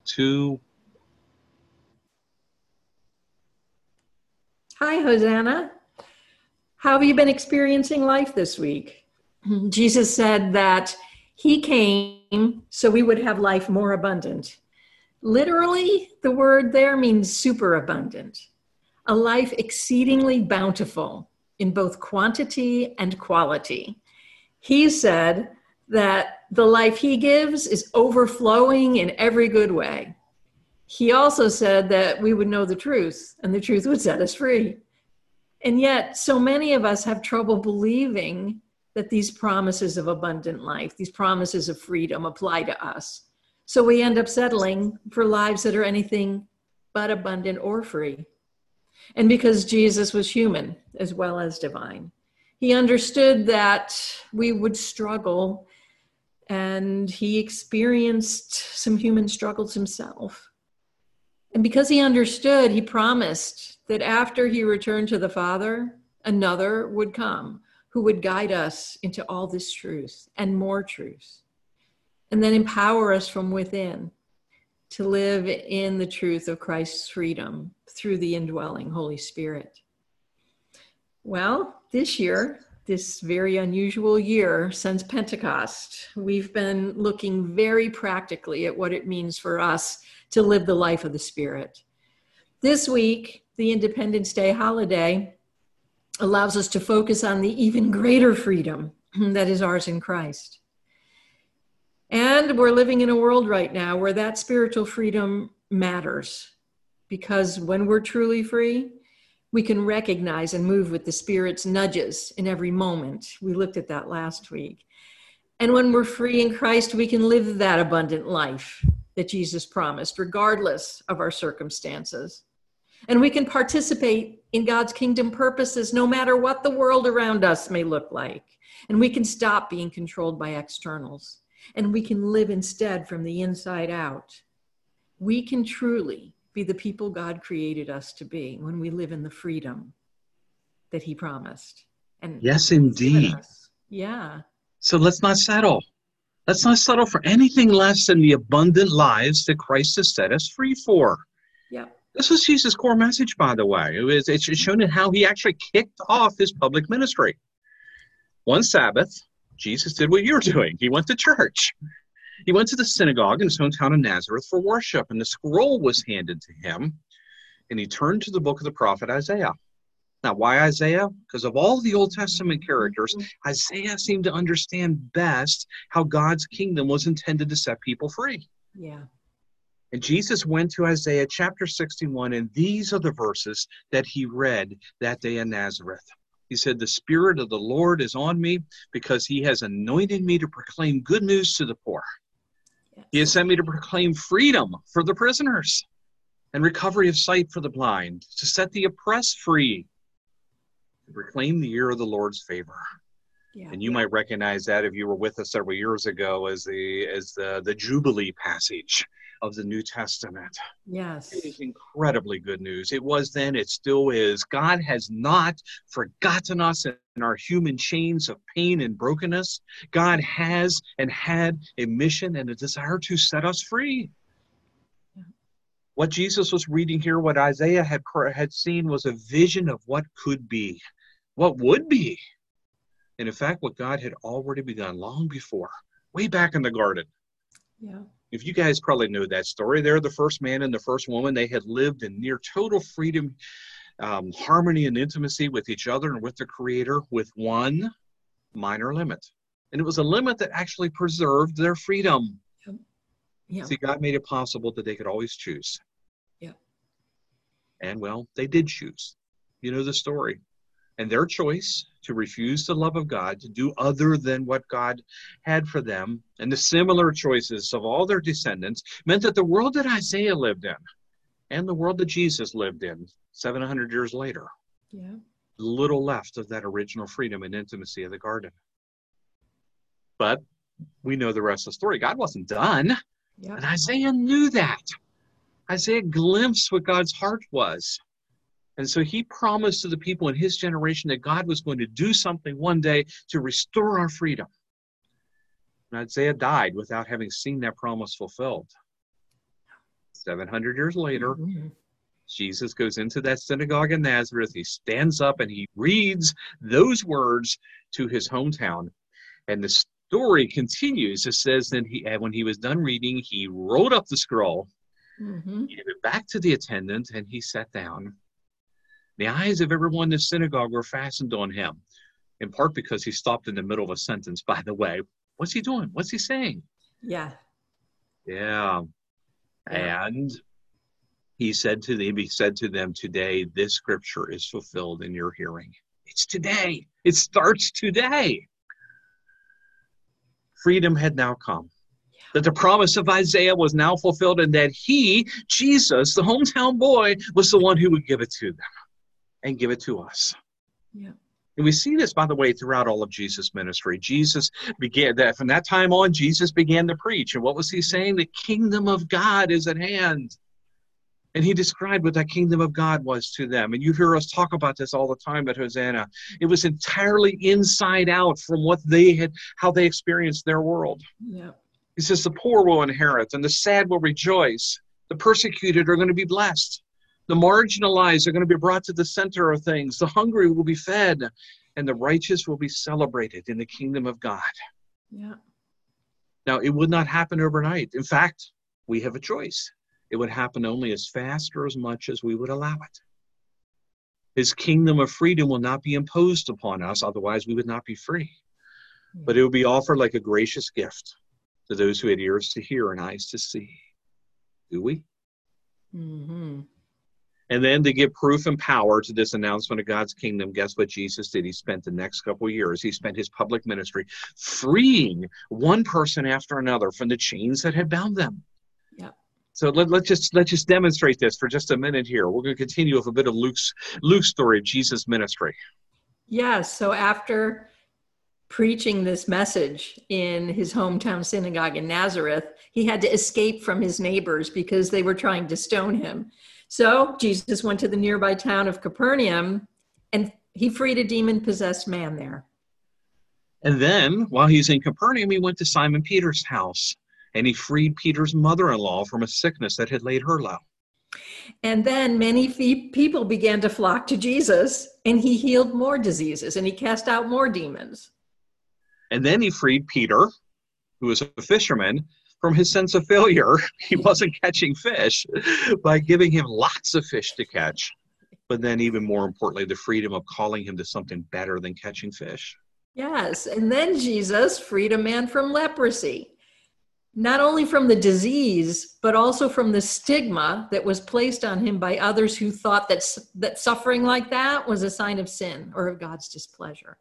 2. Hi, Hosanna. How have you been experiencing life this week? Jesus said that he came so we would have life more abundant. Literally, the word there means superabundant, a life exceedingly bountiful in both quantity and quality. He said that the life he gives is overflowing in every good way. He also said that we would know the truth and the truth would set us free. And yet, so many of us have trouble believing that these promises of abundant life, these promises of freedom apply to us. So we end up settling for lives that are anything but abundant or free. And because Jesus was human as well as divine, he understood that we would struggle, and he experienced some human struggles himself. And because he understood, he promised that after he returned to the Father, another would come who would guide us into all this truth and more truth, and then empower us from within to live in the truth of Christ's freedom through the indwelling Holy Spirit. Well, this year, this very unusual year since Pentecost, we've been looking very practically at what it means for us to live the life of the Spirit. This week, the Independence Day holiday allows us to focus on the even greater freedom that is ours in Christ. And we're living in a world right now where that spiritual freedom matters, because when we're truly free, we can recognize and move with the Spirit's nudges in every moment. We looked at that last week. And when we're free in Christ, we can live that abundant life that Jesus promised, regardless of our circumstances. And we can participate in God's kingdom purposes, no matter what the world around us may look like. And we can stop being controlled by externals. And we can live instead from the inside out. We can truly be the people God created us to be when we live in the freedom that he promised. And Yes, he's given indeed. us. Yeah. So let's not settle. Let's not settle for anything less than the abundant lives that Christ has set us free for. Yeah. This was Jesus' core message, by the way. It's shown in how he actually kicked off his public ministry. One Sabbath, Jesus did what you're doing. He went to church. He went to the synagogue in his hometown of Nazareth for worship, and the scroll was handed to him, and he turned to the book of the prophet Isaiah. Now, why Isaiah? Because of all the Old Testament characters, Isaiah seemed to understand best how God's kingdom was intended to set people free. Yeah. And Jesus went to Isaiah chapter 61, and these are the verses that he read that day in Nazareth. He said, "The Spirit of the Lord is on me because he has anointed me to proclaim good news to the poor. Yes. He has sent me to proclaim freedom for the prisoners and recovery of sight for the blind, to set the oppressed free, to proclaim the year of the Lord's favor." Yeah. And you might recognize that if you were with us several years ago as the Jubilee passage of the New Testament. Yes. It is incredibly good news. It was then, it still is. God has not forgotten us in our human chains of pain and brokenness. God has and had a mission and a desire to set us free. Yeah. What Jesus was reading here, what Isaiah had seen, was a vision of what could be, what would be. And in fact, what God had already begun long before, way back in the garden. Yeah. If you guys probably know that story, they're the first man and the first woman. They had lived in near total freedom, harmony and intimacy with each other and with the Creator, with one minor limit. And it was a limit that actually preserved their freedom. Yeah. Yeah. See, God made it possible that they could always choose. Yeah. And, well, they did choose. You know the story. And their choice to refuse the love of God, to do other than what God had for them, and the similar choices of all their descendants, meant that the world that Isaiah lived in and the world that Jesus lived in 700 years later, Yeah. little left of that original freedom and intimacy of the garden. But we know the rest of the story. God wasn't done. Yeah. And Isaiah knew that. Isaiah glimpsed what God's heart was. And so he promised to the people in his generation that God was going to do something one day to restore our freedom. And Isaiah died without having seen that promise fulfilled. 700 years later, Mhm. Jesus goes into that synagogue in Nazareth. He stands up and he reads those words to his hometown. And the story continues. It says that when he was done reading, he rolled up the scroll, Mhm. gave it back to the attendant, and he sat down. The eyes of everyone in the synagogue were fastened on him, in part because he stopped in the middle of a sentence, by the way. What's he doing? What's he saying? Yeah. Yeah. Yeah. And he said to them, today, this scripture is fulfilled in your hearing. It's today. It starts today. Freedom had now come. That the promise of Isaiah was now fulfilled, and that he, Jesus, the hometown boy, was the one who would give it to them and give it to us. Yeah. And we see this, by the way, throughout all of Jesus' ministry. Jesus began that from that time on, Jesus began to preach. And what was he saying? The kingdom of God is at hand. And he described what that kingdom of God was to them. And you hear us talk about this all the time at Hosanna. It was entirely inside out from how they experienced their world. Yeah. He says the poor will inherit and the sad will rejoice. The persecuted are going to be blessed. The marginalized are going to be brought to the center of things. The hungry will be fed, and the righteous will be celebrated in the kingdom of God. Yeah. Now, it would not happen overnight. In fact, we have a choice. It would happen only as fast or as much as we would allow it. His kingdom of freedom will not be imposed upon us, otherwise we would not be free. But it will be offered like a gracious gift to those who had ears to hear and eyes to see. Do we? Mm-hmm. And then to give proof and power to this announcement of God's kingdom, guess what Jesus did? He spent the next couple of years, he spent his public ministry freeing one person after another from the chains that had bound them. Yeah. So let's just demonstrate this for just a minute here. We're going to continue with a bit of Luke's story of Jesus' ministry. Yes. So after preaching this message in his hometown synagogue in Nazareth, he had to escape from his neighbors because they were trying to stone him. So Jesus went to the nearby town of Capernaum, and he freed a demon-possessed man there. And then, while he's in Capernaum, he went to Simon Peter's house, and he freed Peter's mother-in-law from a sickness that had laid her low. And then many people began to flock to Jesus, and he healed more diseases, and he cast out more demons. And then he freed Peter, who was a fisherman, from his sense of failure. He wasn't catching fish, by giving him lots of fish to catch. But then even more importantly, the freedom of calling him to something better than catching fish. Yes. And then Jesus freed a man from leprosy, not only from the disease, but also from the stigma that was placed on him by others who thought that suffering like that was a sign of sin or of God's displeasure.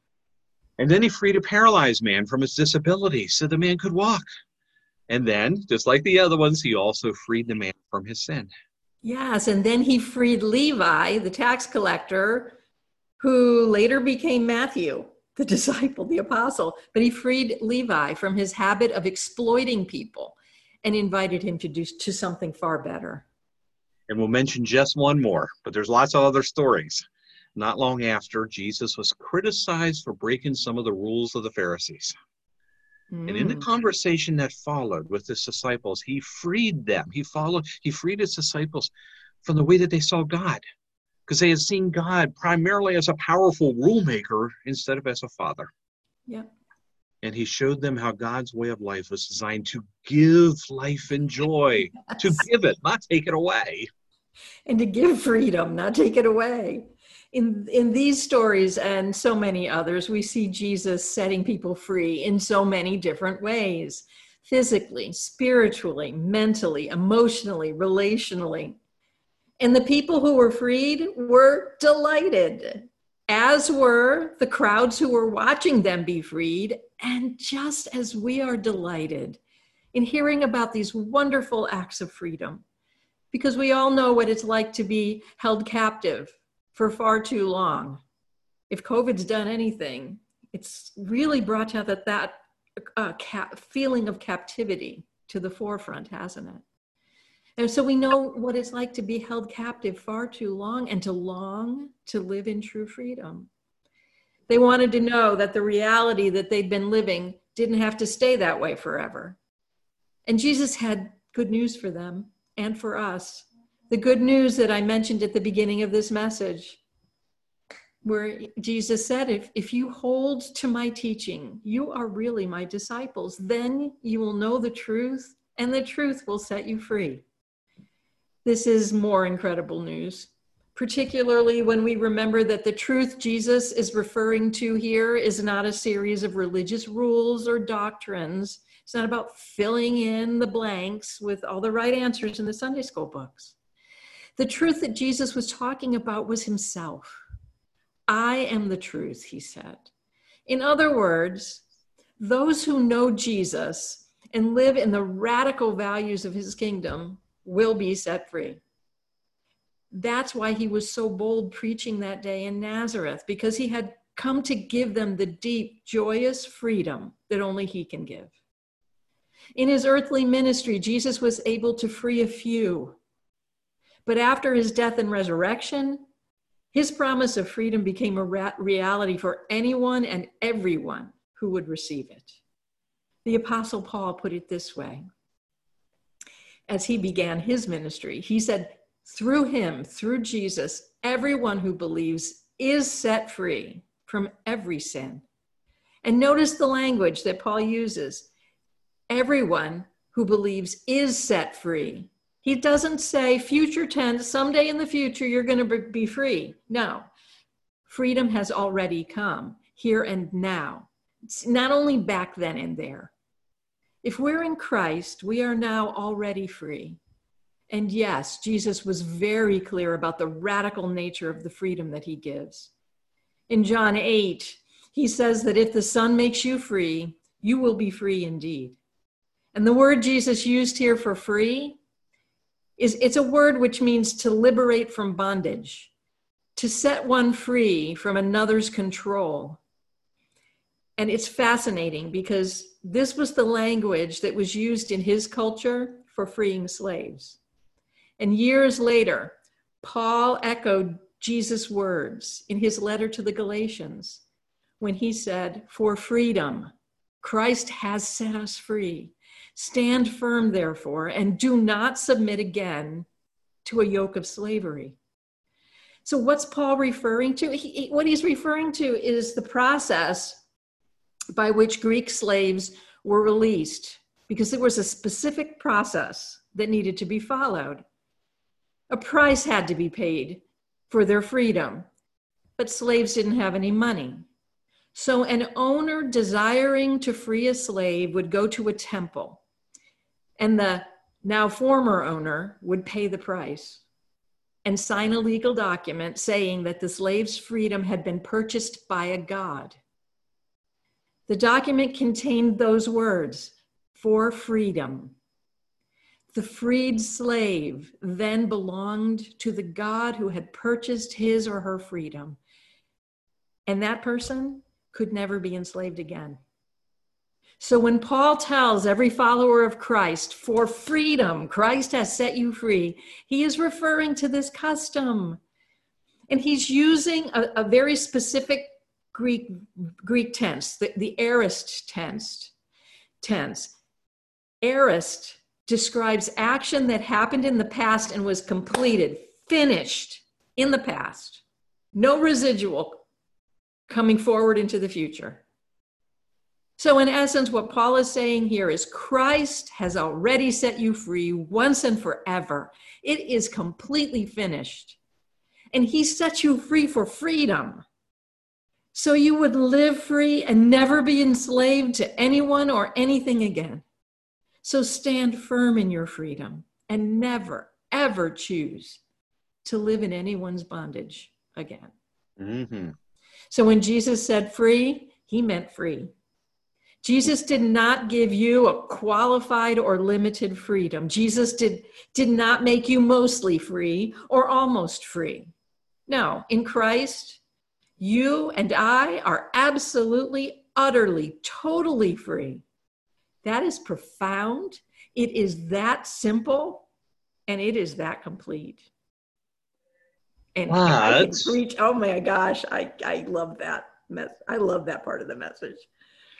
And then he freed a paralyzed man from his disability so the man could walk. And then, just like the other ones, he also freed the man from his sin. Yes, and then he freed Levi, the tax collector, who later became Matthew, the disciple, the apostle. But he freed Levi from his habit of exploiting people and invited him to something far better. And we'll mention just one more, but there's lots of other stories. Not long after, Jesus was criticized for breaking some of the rules of the Pharisees. And in the conversation that followed with his disciples, he freed them. He freed his disciples from the way that they saw God, because they had seen God primarily as a powerful rule maker instead of as a father. Yeah. And he showed them how God's way of life was designed to give life and joy, to give it, not take it away. And to give freedom, not take it away. In these stories and so many others, we see Jesus setting people free in so many different ways, physically, spiritually, mentally, emotionally, relationally. And the people who were freed were delighted, as were the crowds who were watching them be freed. And just as we are delighted in hearing about these wonderful acts of freedom, because we all know what it's like to be held captive for far too long. If COVID's done anything, it's really brought out that feeling of captivity to the forefront, hasn't it? And so we know what it's like to be held captive far too long and to long to live in true freedom. They wanted to know that the reality that they'd been living didn't have to stay that way forever. And Jesus had good news for them. and for us. The good news that I mentioned at the beginning of this message, where Jesus said, if you hold to my teaching, you are really my disciples. Then you will know the truth, and the truth will set you free. This is more incredible news, particularly when we remember that the truth Jesus is referring to here is not a series of religious rules or doctrines. It's not about filling in the blanks with all the right answers in the Sunday school books. The truth that Jesus was talking about was himself. I am the truth, he said. In other words, those who know Jesus and live in the radical values of his kingdom will be set free. That's why he was so bold preaching that day in Nazareth, because he had come to give them the deep, joyous freedom that only he can give. In his earthly ministry, Jesus was able to free a few. But after his death and resurrection, his promise of freedom became a reality for anyone and everyone who would receive it. The Apostle Paul put it this way. As he began his ministry, he said, through him, through Jesus, everyone who believes is set free from every sin. And notice the language that Paul uses. Everyone who believes is set free. He doesn't say future tense, someday in the future you're going to be free. No, freedom has already come here and now. It's not only back then and there. If we're in Christ, we are now already free. And yes, Jesus was very clear about the radical nature of the freedom that he gives. In John 8, he says that if the Son makes you free, you will be free indeed. And the word Jesus used here for free it's a word which means to liberate from bondage, to set one free from another's control. And it's fascinating because this was the language that was used in his culture for freeing slaves. And years later, Paul echoed Jesus' words in his letter to the Galatians when he said, for freedom, Christ has set us free. Stand firm, therefore, and do not submit again to a yoke of slavery. So what's Paul referring to? What he's referring to is the process by which Greek slaves were released, because there was a specific process that needed to be followed. A price had to be paid for their freedom, but slaves didn't have any money. So an owner desiring to free a slave would go to a temple, and the now former owner would pay the price and sign a legal document saying that the slave's freedom had been purchased by a god. The document contained those words, for freedom. The freed slave then belonged to the God who had purchased his or her freedom. And that person could never be enslaved again. So when Paul tells every follower of Christ, for freedom, Christ has set you free, he is referring to this custom. And he's using a very specific Greek tense, the aorist tense. Aorist describes action that happened in the past and was completed, finished in the past. No residual coming forward into the future. So in essence, what Paul is saying here is Christ has already set you free once and forever. It is completely finished. And he set you free for freedom. So you would live free and never be enslaved to anyone or anything again. So stand firm in your freedom and never, ever choose to live in anyone's bondage again. Mm-hmm. So when Jesus said free, he meant free. Jesus did not give you a qualified or limited freedom. Jesus did not make you mostly free or almost free. No, in Christ, you and I are absolutely, utterly, totally free. That is profound. It is that simple, and it is that complete. And I can preach. Oh my gosh, I love that. I love that part of the message.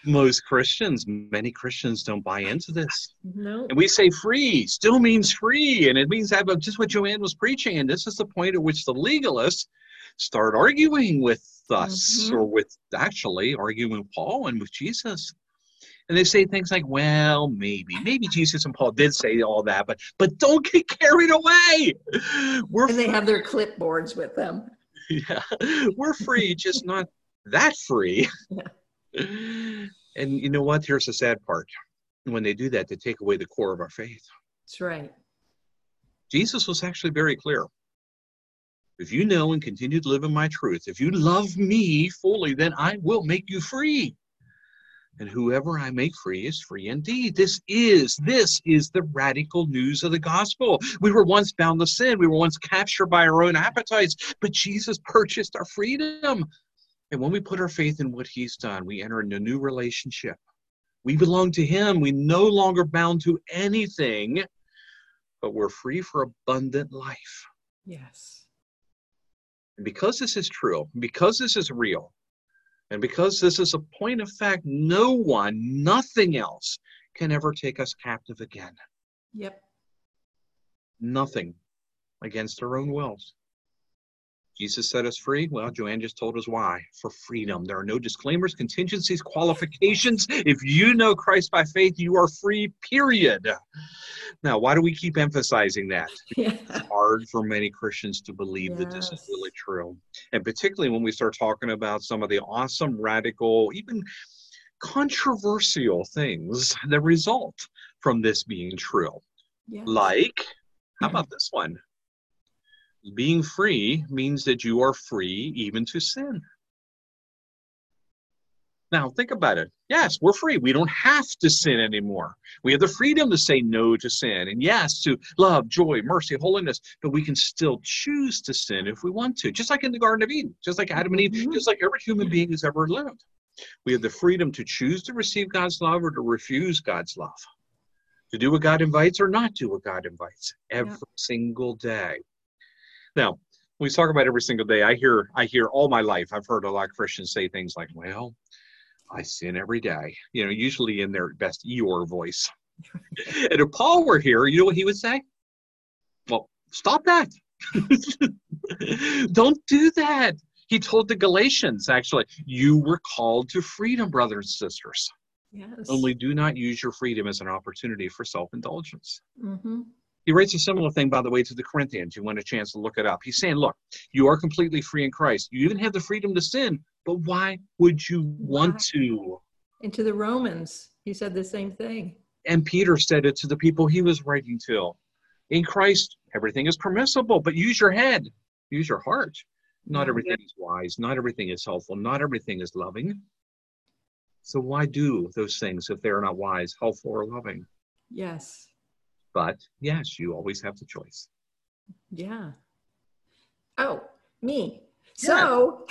Most Christians, many Christians don't buy into this. No. And we say free still means free. And it means that just what Joanne was preaching. And this is the point at which the legalists start arguing with us, or with actually arguing with Paul and with Jesus. And they say things like, well, maybe Jesus and Paul did say all that, but don't get carried away. And they have their clipboards with them. Yeah, we're free, just not that free. Yeah. And you know what? Here's the sad part. When they do that, they take away the core of our faith. That's right. Jesus was actually very clear. If you know and continue to live in my truth, if you love me fully, then I will make you free. And whoever I make free is free indeed. This is the radical news of the gospel. We were once bound to sin. We were once captured by our own appetites, but Jesus purchased our freedom. And when we put our faith in what he's done, we enter into a new relationship. We belong to him. We're no longer bound to anything, but we're free for abundant life. Yes. And because this is true, because this is real, and because this is a point of fact, nothing else can ever take us captive again. Yep. Nothing against our own wills. Jesus set us free. Well, Joanne just told us why. For freedom. There are no disclaimers, contingencies, qualifications. If you know Christ by faith, you are free, period. Now, why do we keep emphasizing that? Yeah. It's hard for many Christians to believe that this is really true. And particularly when we start talking about some of the awesome, radical, even controversial things that result from this being true. Yes. Like, how about this one? Being free means that you are free even to sin. Now, think about it. Yes, we're free. We don't have to sin anymore. We have the freedom to say no to sin. And yes, to love, joy, mercy, holiness. But we can still choose to sin if we want to. Just like in the Garden of Eden. Just like Adam and Eve. Just like every human being who's ever lived. We have the freedom to choose to receive God's love or to refuse God's love. To do what God invites or not do what God invites. Every single day. Now, when we talk about every single day, I hear all my life, I've heard a lot of Christians say things like, well, I sin every day, usually in their best Eeyore voice. And if Paul were here, you know what he would say? Well, stop that. Don't do that. He told the Galatians, actually, you were called to freedom, brothers and sisters. Yes. Only do not use your freedom as an opportunity for self-indulgence. Mm-hmm. He writes a similar thing, by the way, to the Corinthians. You want a chance to look it up. He's saying, look, you are completely free in Christ. You even have the freedom to sin, but why would you want to? And to the Romans, he said the same thing. And Peter said it to the people he was writing to. In Christ, everything is permissible, but use your head, use your heart. Not everything is wise. Not everything is helpful. Not everything is loving. So why do those things if they're not wise, helpful, or loving? Yes. But yes, you always have the choice. Yeah. Oh, me. Yeah. So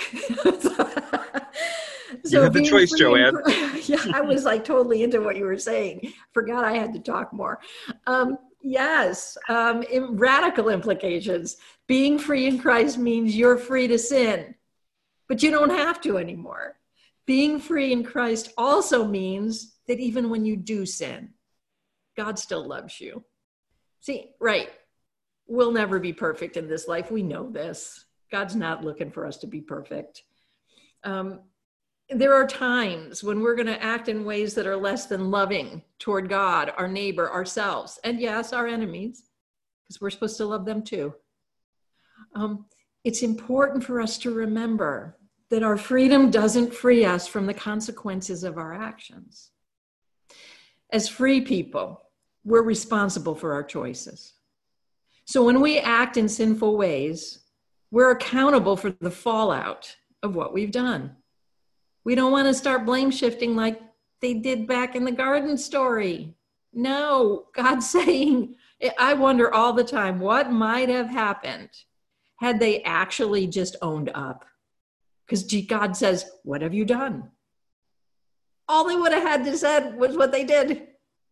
you have the choice, Joanne. Yeah, I was like totally into what you were saying. Forgot I had to talk more. Yes. Radical implications. Being free in Christ means you're free to sin, but you don't have to anymore. Being free in Christ also means that even when you do sin, God still loves you. See, right. We'll never be perfect in this life. We know this. God's not looking for us to be perfect. There are times when we're going to act in ways that are less than loving toward God, our neighbor, ourselves, and yes, our enemies, because we're supposed to love them too. It's important for us to remember that our freedom doesn't free us from the consequences of our actions. As free people, we're responsible for our choices. So when we act in sinful ways, we're accountable for the fallout of what we've done. We don't want to start blame shifting like they did back in the garden story. No, God's saying, I wonder all the time, what might have happened had they actually just owned up? Because God says, what have you done? All they would have had to said was what they did.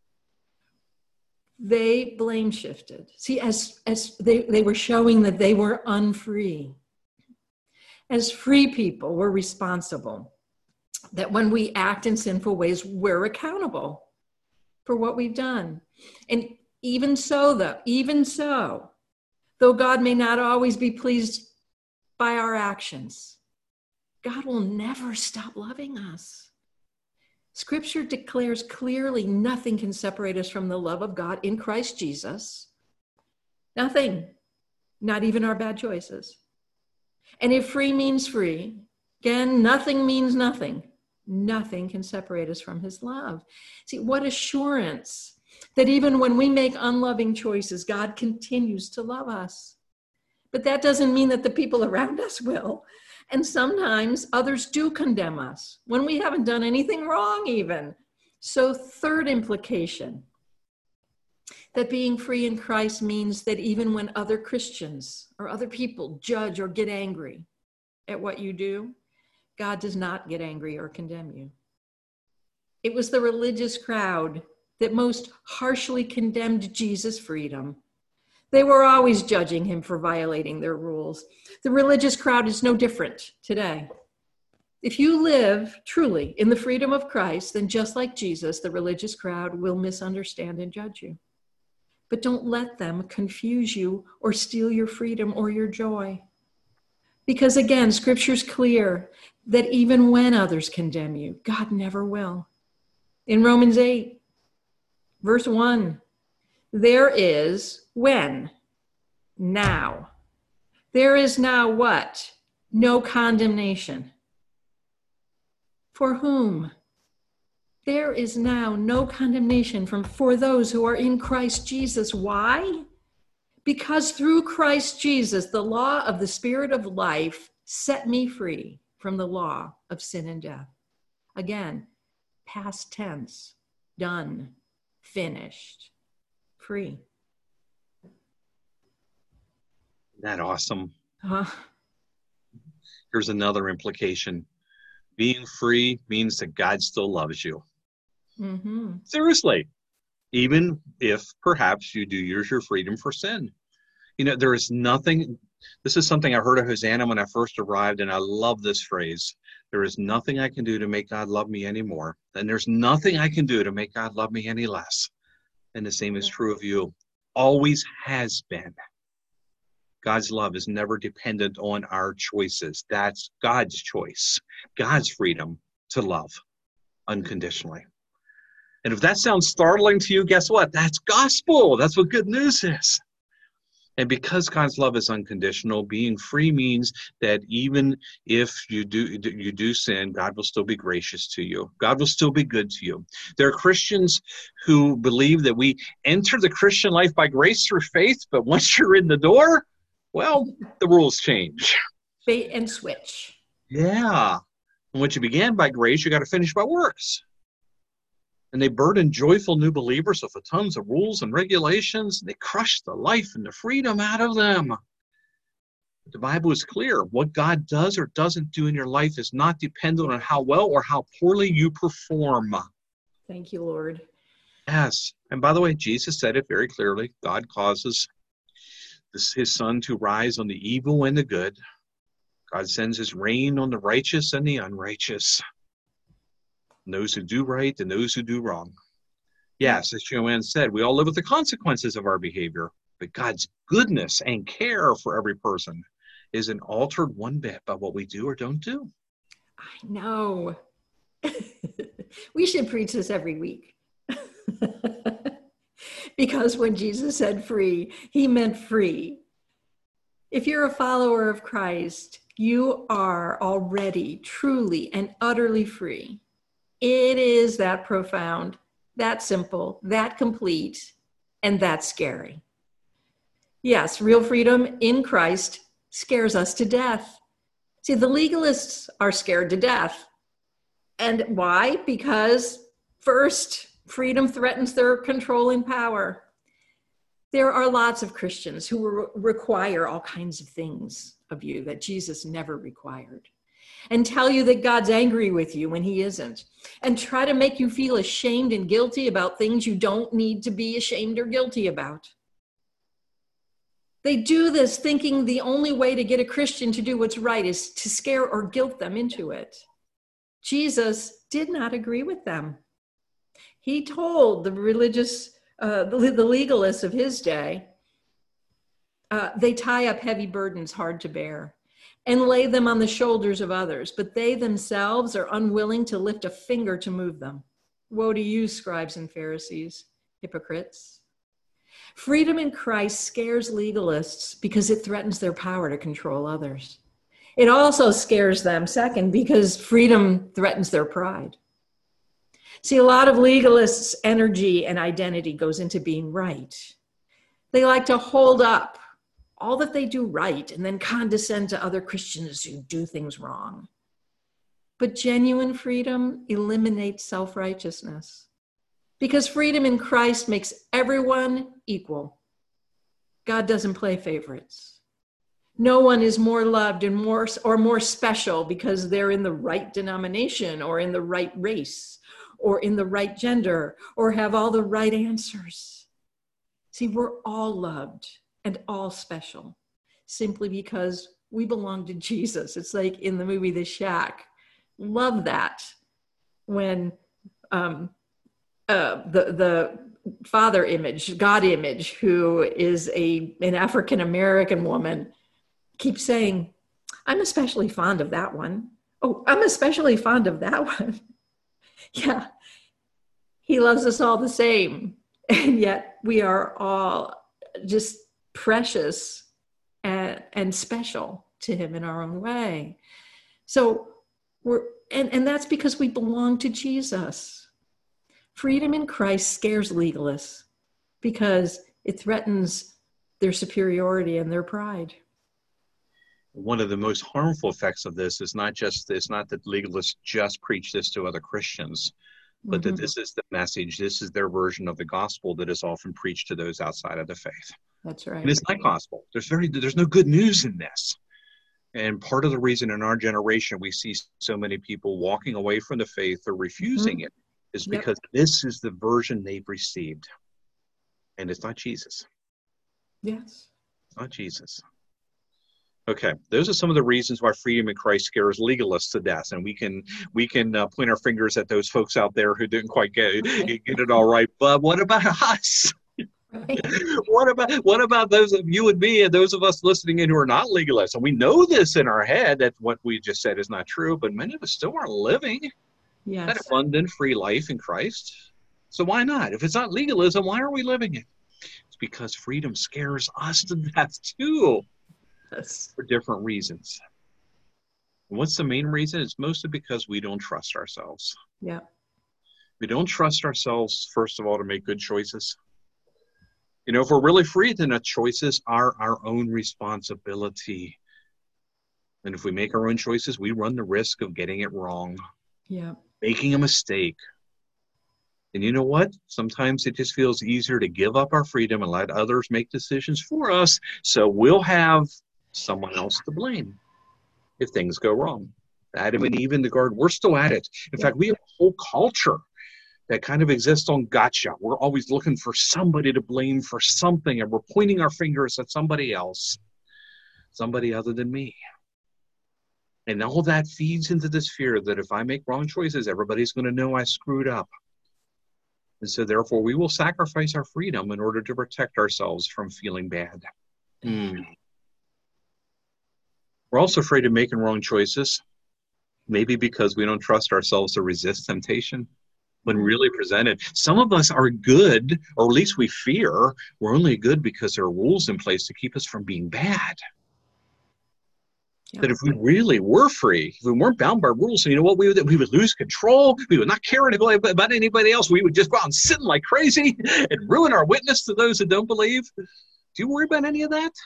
They blame shifted. See, as they were showing that they were unfree. As free people, we're responsible. that when we act in sinful ways, we're accountable for what we've done. And even so, though God may not always be pleased by our actions, God will never stop loving us. Scripture declares clearly nothing can separate us from the love of God in Christ Jesus. Nothing, not even our bad choices. And if free means free, again, nothing means nothing. Nothing can separate us from his love. See, what assurance that even when we make unloving choices, God continues to love us. But that doesn't mean that the people around us will. And sometimes others do condemn us when we haven't done anything wrong even. So third implication, that being free in Christ means that even when other Christians or other people judge or get angry at what you do, God does not get angry or condemn you. It was the religious crowd that most harshly condemned Jesus' freedom. They were always judging him for violating their rules. The religious crowd is no different today. If you live truly in the freedom of Christ, then just like Jesus, the religious crowd will misunderstand and judge you. But don't let them confuse you or steal your freedom or your joy. Because again, Scripture's clear that even when others condemn you, God never will. In Romans 8, verse 1, there is when? Now. There is now what? No condemnation. For whom? There is now no condemnation for those who are in Christ Jesus. Why? Because through Christ Jesus, the law of the Spirit of life set me free from the law of sin and death. Again, past tense, done, finished, free. Isn't that awesome? Uh, Here's another implication. Being free means that God still loves you. mm-hmm. Seriously. Even if perhaps you do use your freedom for sin. You know, there is nothing, this is something I heard of Hosanna when I first arrived, and I love this phrase. There is nothing I can do to make God love me anymore, and there's nothing I can do to make God love me any less. And the same is true of you. Always has been. God's love is never dependent on our choices. That's God's choice, God's freedom to love unconditionally. And if that sounds startling to you, guess what? That's gospel. That's what good news is. And because God's love is unconditional, being free means that even if you do sin, God will still be gracious to you. God will still be good to you. There are Christians who believe that we enter the Christian life by grace through faith, but once you're in the door, well, the rules change. Bait and switch. Yeah. And once you began by grace, you got to finish by works. And they burden joyful new believers with tons of rules and regulations. And they crush the life and the freedom out of them. But the Bible is clear. What God does or doesn't do in your life is not dependent on how well or how poorly you perform. Thank you, Lord. Yes. And by the way, Jesus said it very clearly. God causes his sun to rise on the evil and the good. God sends his rain on the righteous and the unrighteous. Those who do right and those who do wrong. Yes, as Joanne said, we all live with the consequences of our behavior, but God's goodness and care for every person isn't altered one bit by what we do or don't do. I know. We should preach this every week. Because when Jesus said free, he meant free. If you're a follower of Christ, you are already truly and utterly free. It is that profound, that simple, that complete, and that scary. Yes, real freedom in Christ scares us to death. See, the legalists are scared to death. And why? Because first, freedom threatens their controlling power. There are lots of Christians who require all kinds of things of you that Jesus never required, and tell you that God's angry with you when he isn't, and try to make you feel ashamed and guilty about things you don't need to be ashamed or guilty about. They do this thinking the only way to get a Christian to do what's right is to scare or guilt them into it. Jesus did not agree with them. He told the religious, the legalists of his day, they tie up heavy burdens hard to bear and lay them on the shoulders of others, but they themselves are unwilling to lift a finger to move them. Woe to you, scribes and Pharisees, hypocrites. Freedom in Christ scares legalists because it threatens their power to control others. It also scares them, second, because freedom threatens their pride. See, a lot of legalists' energy and identity goes into being right. They like to hold up all that they do right and then condescend to other Christians who do things wrong. But genuine freedom eliminates self-righteousness, because freedom in Christ makes everyone equal. God doesn't play favorites. No one is more loved and more special because they're in the right denomination or in the right race or in the right gender or have all the right answers. See, we're all loved and all special simply because we belong to Jesus. It's like in the movie The Shack. Love that when the father image, God image, who is an African-American woman, keeps saying, I'm especially fond of that one. Oh, I'm especially fond of that one. Yeah, he loves us all the same. And yet we are all just precious and special to him in our own way. So and that's because we belong to Jesus. Freedom in Christ scares legalists because it threatens their superiority and their pride. One of the most harmful effects of this is not that legalists just preach this to other Christians, but that this is the message, this is their version of the gospel that is often preached to those outside of the faith. That's right. And it's not gospel. There's no good news in this. And part of the reason in our generation we see so many people walking away from the faith or refusing it is because this is the version they've received. And it's not Jesus. Yes. It's not Jesus. Okay, those are some of the reasons why freedom in Christ scares legalists to death, and we can point our fingers at those folks out there who didn't quite get it all right. But what about us? Right. What about those of you and me and those of us listening in who are not legalists? And we know this in our head that what we just said is not true, but many of us still aren't living that abundant, free life in Christ. So why not? If it's not legalism, why are we living it? It's because freedom scares us to death too. For different reasons. And what's the main reason? It's mostly because we don't trust ourselves. Yeah. We don't trust ourselves, first of all, to make good choices. You know, if we're really free, then our choices are our own responsibility. And if we make our own choices, we run the risk of getting it wrong. Yeah. Making a mistake. And you know what? Sometimes it just feels easier to give up our freedom and let others make decisions for us, so we'll have someone else to blame if things go wrong. Adam and Eve in the garden, we're still at it. In fact, we have a whole culture that kind of exists on gotcha. We're always looking for somebody to blame for something, and we're pointing our fingers at somebody else, somebody other than me. And all that feeds into this fear that if I make wrong choices, everybody's going to know I screwed up. And so therefore, we will sacrifice our freedom in order to protect ourselves from feeling bad. We're also afraid of making wrong choices, maybe because we don't trust ourselves to resist temptation when really presented. Some of us are good, or at least we fear we're only good because there are rules in place to keep us from being bad. That if we really were free, if we weren't bound by rules, so you know what, we would lose control, we would not care about anybody else, we would just go out and sin like crazy and ruin our witness to those who don't believe. Do you worry about any of that?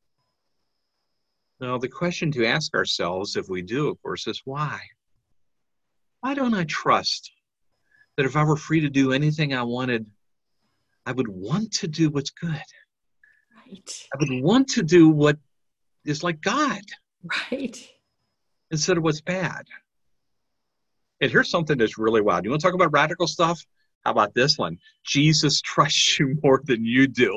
Now, the question to ask ourselves, if we do, of course, is why? Why don't I trust that if I were free to do anything I wanted, I would want to do what's good? Right. I would want to do what is like God. Right. Instead of what's bad. And here's something that's really wild. You want to talk about radical stuff? How about this one? Jesus trusts you more than you do.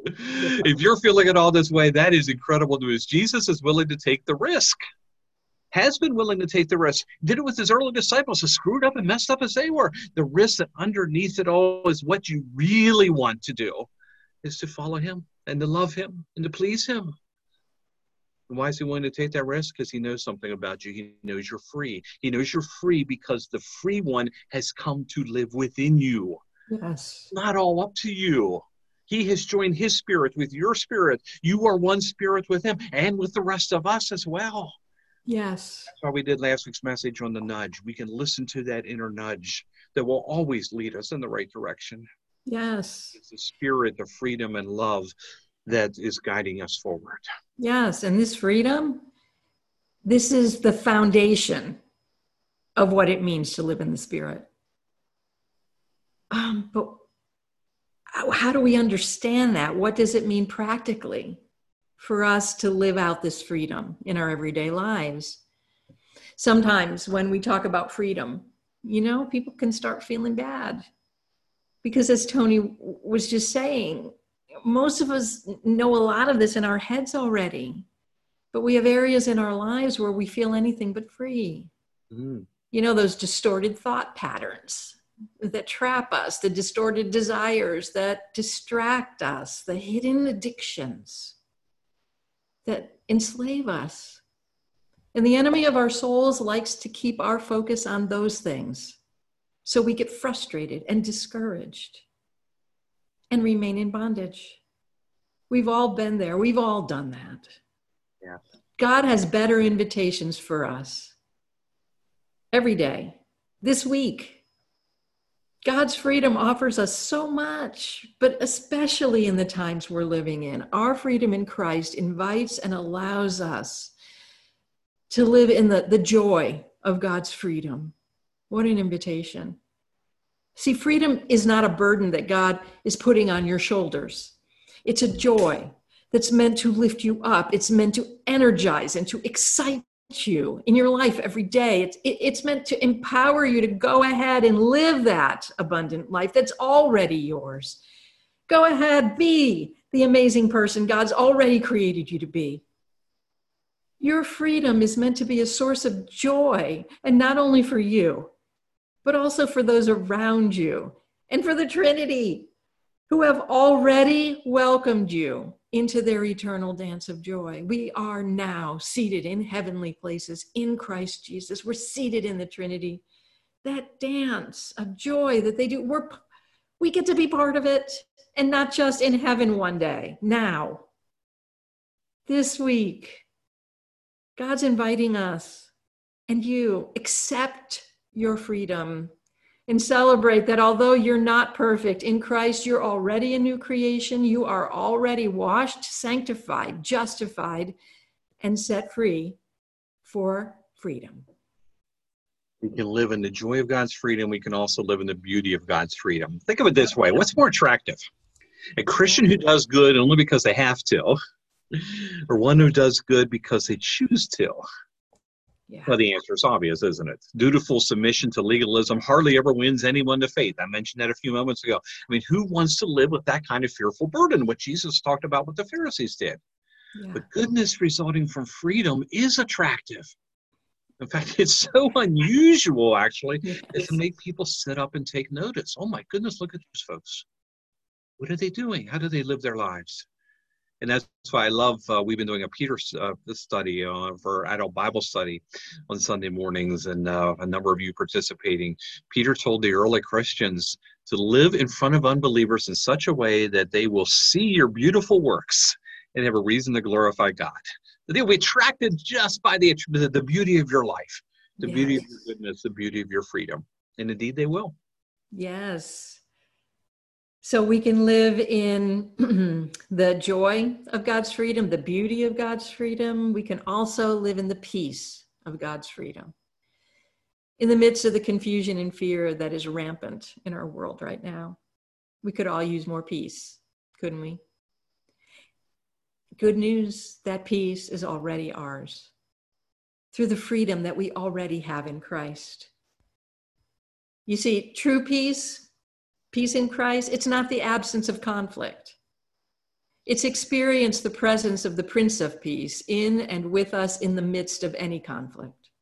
If you're feeling it all this way, that is incredible news. Jesus is willing to take the risk. has been willing to take the risk. Did it with his early disciples, as screwed up and messed up as they were. The risk that underneath it all is what you really want to do, is to follow him and to love him and to please him. And why is he willing to take that risk? Because he knows something about you. He knows you're free. He knows you're free because the free one has come to live within you. Yes. It's not all up to you. He has joined his spirit with your spirit. You are one spirit with him and with the rest of us as well. Yes. That's why we did last week's message on the nudge. We can listen to that inner nudge that will always lead us in the right direction. Yes. It's the spirit of freedom and love that is guiding us forward. Yes. And this freedom, this is the foundation of what it means to live in the Spirit. But how do we understand that? What does it mean practically for us to live out this freedom in our everyday lives? Sometimes when we talk about freedom, people can start feeling bad. Because as Tony was just saying, most of us know a lot of this in our heads already, but we have areas in our lives where we feel anything but free. Mm. Those distorted thought patterns that trap us, the distorted desires that distract us, the hidden addictions that enslave us. And the enemy of our souls likes to keep our focus on those things. So we get frustrated and discouraged and remain in bondage. We've all been there. We've all done that. Yeah. God has better invitations for us every day, this week. God's freedom offers us so much, but especially in the times we're living in. Our freedom in Christ invites and allows us to live in the joy of God's freedom. What an invitation. See, freedom is not a burden that God is putting on your shoulders. It's a joy that's meant to lift you up. It's meant to energize and to excite you in your life every day. It's meant to empower you to go ahead and live that abundant life that's already yours. Go ahead, be the amazing person God's already created you to be. Your freedom is meant to be a source of joy, and not only for you, but also for those around you and for the Trinity, who have already welcomed you into their eternal dance of joy. We are now seated in heavenly places in Christ Jesus. We're seated in the Trinity. That dance of joy that they do, we get to be part of it, and not just in heaven one day, now. This week, God's inviting us and you, accept your freedom and celebrate that although you're not perfect, in Christ, you're already a new creation. You are already washed, sanctified, justified, and set free for freedom. We can live in the joy of God's freedom. We can also live in the beauty of God's freedom. Think of it this way. What's more attractive? A Christian who does good only because they have to, or one who does good because they choose to? Yeah. Well, the answer is obvious, isn't it? Dutiful submission to legalism hardly ever wins anyone to faith. I mentioned that a few moments ago. I mean, who wants to live with that kind of fearful burden, what Jesus talked about what the Pharisees did? Yeah. But goodness resulting from freedom is attractive. In fact, it's so unusual, actually, as to make people sit up and take notice. Oh, my goodness, look at those folks. What are they doing? How do they live their lives? And that's why I love, we've been doing a Peter study for adult Bible study on Sunday mornings, and a number of you participating. Peter told the early Christians to live in front of unbelievers in such a way that they will see your beautiful works and have a reason to glorify God. They'll be attracted just by the beauty of your life, the beauty of your goodness, the beauty of your freedom. And indeed they will. Yes. So we can live in the joy of God's freedom, the beauty of God's freedom. We can also live in the peace of God's freedom. In the midst of the confusion and fear that is rampant in our world right now, we could all use more peace, couldn't we? Good news, that peace is already ours through the freedom that we already have in Christ. You see, true peace in Christ, it's not the absence of conflict. It's experience the presence of the Prince of Peace in and with us in the midst of any conflict.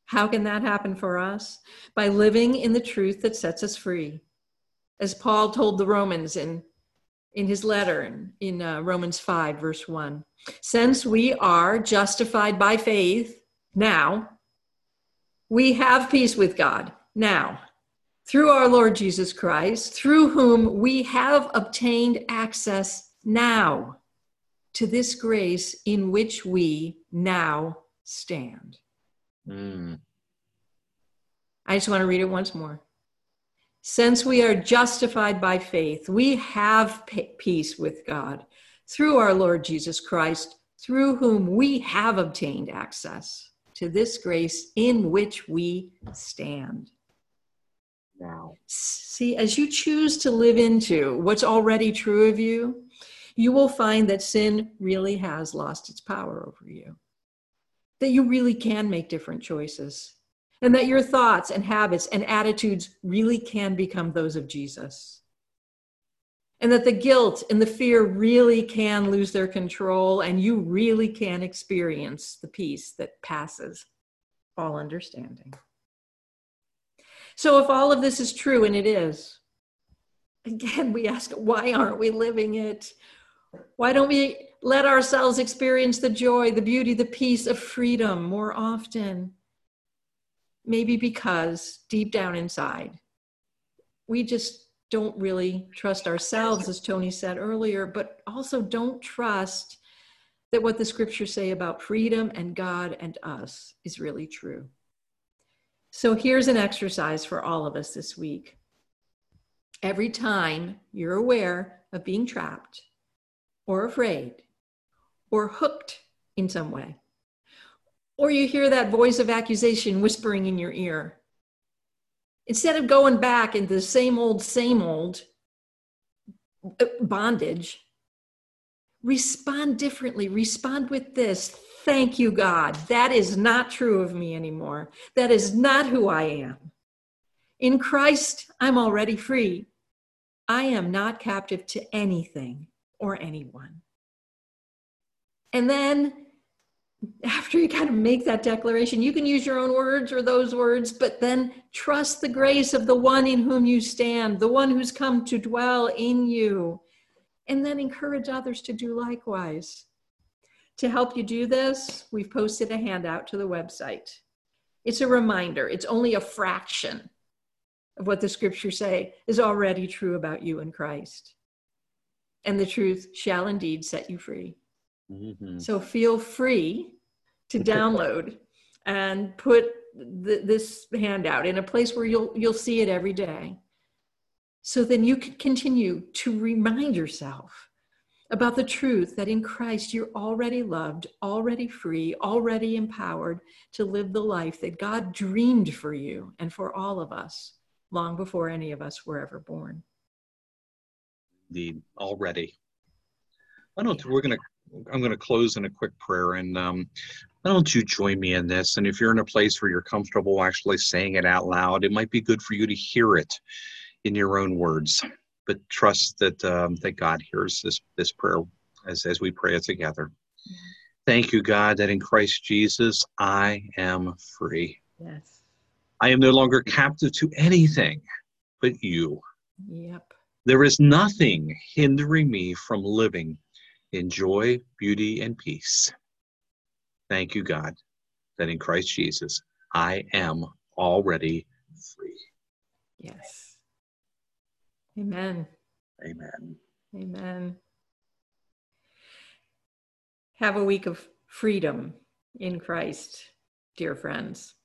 How can that happen for us? By living in the truth that sets us free. As Paul told the Romans in his letter in Romans 5, verse 1. Since we are justified by faith now, we have peace with God now, through our Lord Jesus Christ, through whom we have obtained access now to this grace in which we now stand. Mm. I just want to read it once more. Since we are justified by faith, we have peace with God through our Lord Jesus Christ, through whom we have obtained access to this grace in which we stand. Now, See, as you choose to live into what's already true of you, you will find that sin really has lost its power over you, that you really can make different choices, and that your thoughts and habits and attitudes really can become those of Jesus. And that the guilt and the fear really can lose their control, and you really can experience the peace that passes all understanding. So if all of this is true, and it is, again, we ask, why aren't we living it? Why don't we let ourselves experience the joy, the beauty, the peace of freedom more often? Maybe because deep down inside, we just don't really trust ourselves, as Tony said earlier, but also don't trust that what the scriptures say about freedom and God and us is really true. So here's an exercise for all of us this week. Every time you're aware of being trapped or afraid or hooked in some way, or you hear that voice of accusation whispering in your ear, instead of going back into the same old bondage, respond differently. Respond with this: thank you, God. That is not true of me anymore. That is not who I am. In Christ, I'm already free. I am not captive to anything or anyone. And then after you kind of make that declaration, you can use your own words or those words, but then trust the grace of the one in whom you stand, the one who's come to dwell in you, and then encourage others to do likewise. To help you do this, we've posted a handout to the website. It's a reminder. It's only a fraction of what the scriptures say is already true about you in Christ. And the truth shall indeed set you free. Mm-hmm. So feel free to download and put this handout in a place where you'll see it every day. So then you can continue to remind yourself about the truth that in Christ you're already loved, already free, already empowered to live the life that God dreamed for you and for all of us long before any of us were ever born. Indeed, already. I'm going to close in a quick prayer, and why don't you join me in this? And if you're in a place where you're comfortable actually saying it out loud, it might be good for you to hear it in your own words. But trust that that God hears this prayer as we pray it together. Yeah. Thank you, God, that in Christ Jesus I am free. Yes. I am no longer captive to anything but you. Yep. There is nothing hindering me from living in joy, beauty, and peace. Thank you, God, that in Christ Jesus I am already free. Yes. Amen. Amen. Amen. Have a week of freedom in Christ, dear friends.